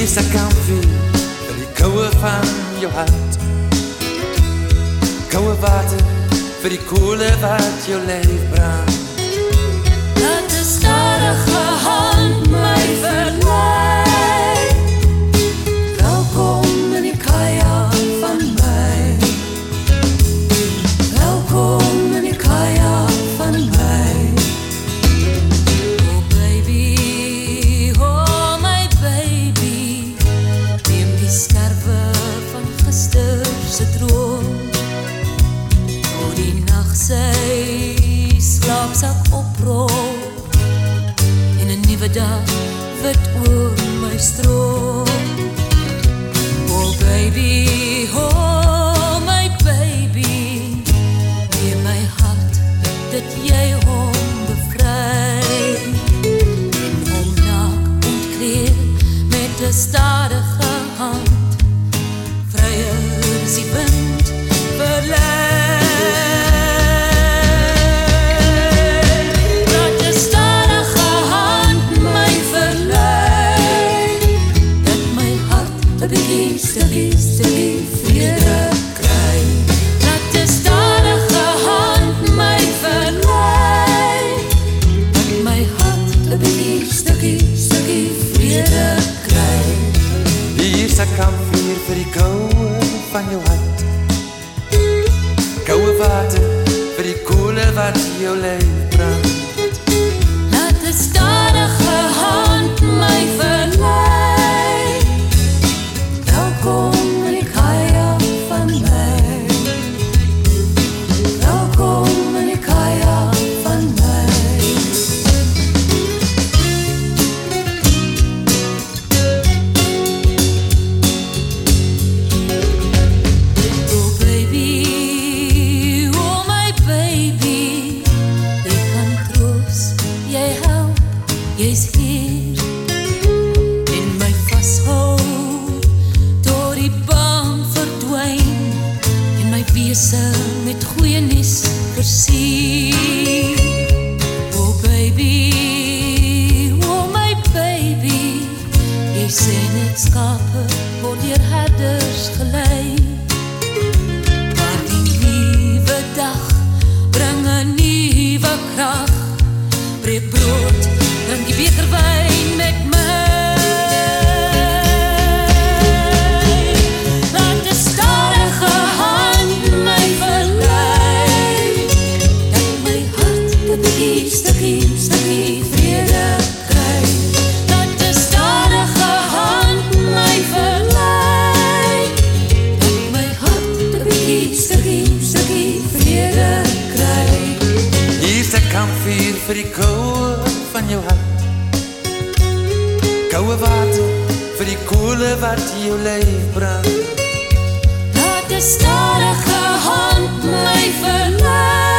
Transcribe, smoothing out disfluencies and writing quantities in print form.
is 'n kampvuur vir die koue van jou hart. Koue water vir die koele wat jou lyf brand. Laat 'n stadige hand my verlei. Welkom in die kajak van my. Welkom in die kajak van my. Oh baby, oh my baby, neem die skerwe van gister se droom. Oh die nag sy slaapsak oprol en 'n nuwe dag wit oor my stroom. Oh baby, oh my baby, gee my hart dat jy hom bevry en hom naak ontkleed met 'n stadige hand, vryer as die wind verlei. Stukkie vrede kry. Laat 'n stadige hand my verlei. Dat my hart 'n stukkie vrede kry. Hier is 'n kampvuur vir die koue van jou hart. Koue water vir die koele wat jou lyf brand. Laat 'n stadige hand my verlei. Welkom in die kajak van my. Welkom in die kajak van my. Oh baby, oh my baby, ek kan troos, jy help, jy's hier en my vashou. Wese met goeie nuus versier. Oh baby, oh my baby, jy sê net skape word deur herders gelei. Maar die nuwe dag bring 'n nuwe krag. Breek brood, drink die beker wyn met my. Stukkie vrede kry. Laat 'n stadige hand my verlei. Dat my hart 'n stukkie vrede kry. Hier is 'n kampvuur vir die koue van jou hart. Koue water vir die koele wat jou lyf brand. Laat 'n stadige hand my verlei.